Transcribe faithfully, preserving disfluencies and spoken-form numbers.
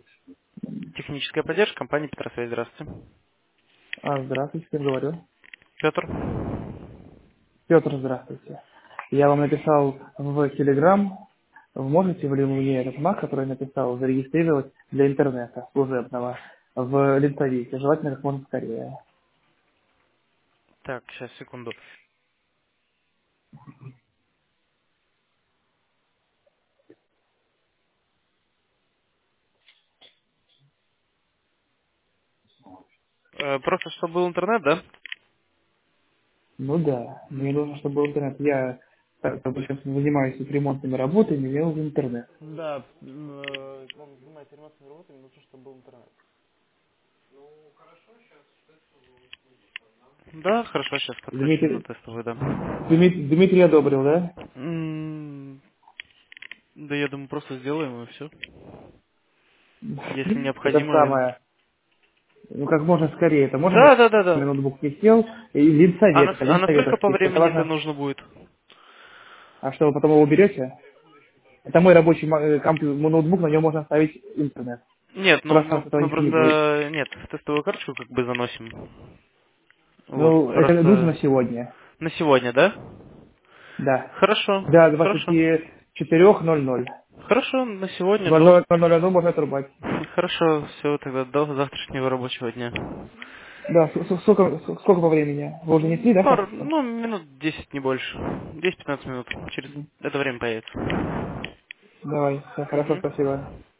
Техническая поддержка компании Петросвязь. Здравствуйте. А, здравствуйте, с кем говорю? Петр. Петр, здравствуйте. Я вам написал в Телеграм, можете ли вы мне этот маг, который я написал, зарегистрировать для интернета служебного в лентовике, желательно как можно скорее. Так, сейчас, секунду. Э, Просто чтобы был интернет, да? Ну да, мне нужно, чтобы был интернет. Я так, как бы сейчас занимаюсь тут ремонтными работами, мне нужен интернет. Да, м, э, он занимается ремонтными работами, нужно, чтобы был интернет. Да, хорошо, сейчас подключим на Дмитрий, тестовый, да. Дмитрий, Дмитрий одобрил, да? М, Да, я думаю, просто сделаем и все. Если Это необходимо. самое, ну как можно скорее, это можно, Да, да, да, чтобы да. ноутбук не сел, и А, линсовет, нас- а насколько линсоветов по список, это времени это важно. нужно будет? А что, вы потом его уберете? Это мой рабочий ма- э, компью- мой ноутбук, на нем можно ставить интернет. Нет, ну мы, Просто этого мы не будет. просто нет, тестовую карточку как бы заносим. Вот, Ну, это нужно на просто сегодня. на сегодня, да? Да. Хорошо, До хорошо. двадцати четырёх ноль ноль. Хорошо, на сегодня ноль до... ноль ноль ноль можно отрубать. Хорошо, все, тогда до завтрашнего рабочего дня. Да, с- с- сколько, с- сколько по времени? Вы уже несли, М, да, Пару, карточку? ну, минут десять, не больше. десять-пятнадцать минут. Через Мгм. это время появится. Давай, все, хорошо, Мгм. спасибо.